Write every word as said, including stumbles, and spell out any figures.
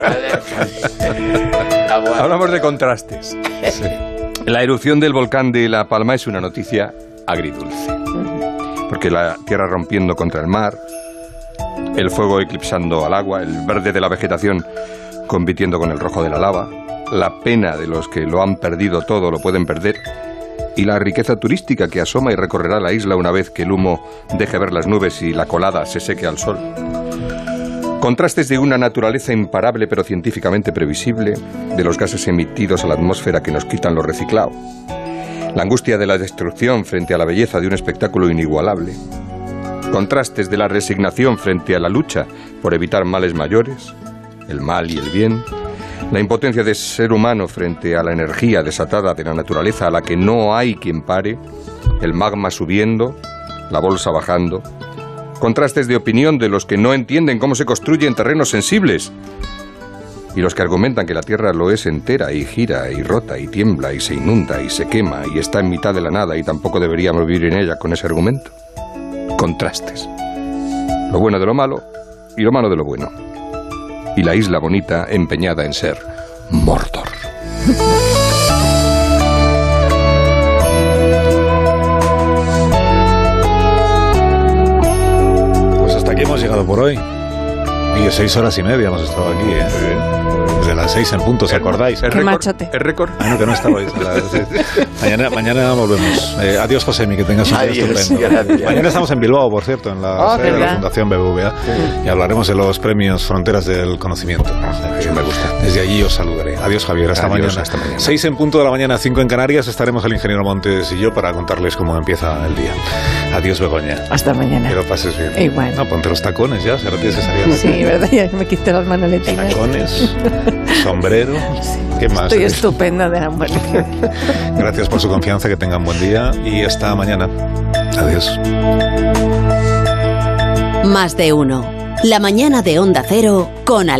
Hablamos de contrastes. Sí. La erupción del volcán de La Palma es una noticia agridulce. Porque la tierra rompiendo contra el mar, el fuego eclipsando al agua, el verde de la vegetación compitiendo con el rojo de la lava, la pena de los que lo han perdido todo, lo pueden perder, y la riqueza turística que asoma y recorrerá la isla una vez que el humo deje ver las nubes y la colada se seque al sol. Contrastes de una naturaleza imparable pero científicamente previsible, de los gases emitidos a la atmósfera que nos quitan lo reciclado, la angustia de la destrucción frente a la belleza de un espectáculo inigualable, contrastes de la resignación frente a la lucha por evitar males mayores, el mal y el bien, la impotencia del ser humano frente a la energía desatada de la naturaleza a la que no hay quien pare, el magma subiendo, la bolsa bajando, contrastes de opinión de los que no entienden cómo se construyen terrenos sensibles y los que argumentan que la Tierra lo es entera y gira y rota y tiembla y se inunda y se quema y está en mitad de la nada y tampoco deberíamos vivir en ella con ese argumento. Contrastes. Lo bueno de lo malo y lo malo de lo bueno. Y la isla bonita empeñada en ser Mordor. Pues hasta aquí hemos llegado por hoy. Y seis horas y media hemos estado aquí, ¿eh? Desde las seis en punto, ¿os acordáis? Qué récord, machote. ¿El récord? Ah, no, que no estabais. mañana, mañana volvemos. Eh, adiós, Josemi, que tengas un día estupendo. Gracias. Mañana estamos en Bilbao, por cierto, en la oh, sede de la Fundación B B V A. Sí. Y hablaremos de los premios Fronteras del Conocimiento. Ah, eso me gusta. Desde allí os saludaré. Adiós, Javier. Hasta adiós, mañana. Hasta mañana. Seis en punto de la mañana, cinco en Canarias. Estaremos el ingeniero Montes y yo para contarles cómo empieza el día. Adiós, Begoña. Hasta mañana. Que lo pases bien. Igual. No, ponte los tacones ya, si ahora tienes que salir. Sí, verdad, ya me quité las manoletinas. Tacones, sombrero. Sí. ¿Qué más? Estoy estupenda de la muerte. Gracias por su confianza, que tengan buen día y hasta mañana. Adiós. Más de uno. La mañana de Onda Cero con Alberto.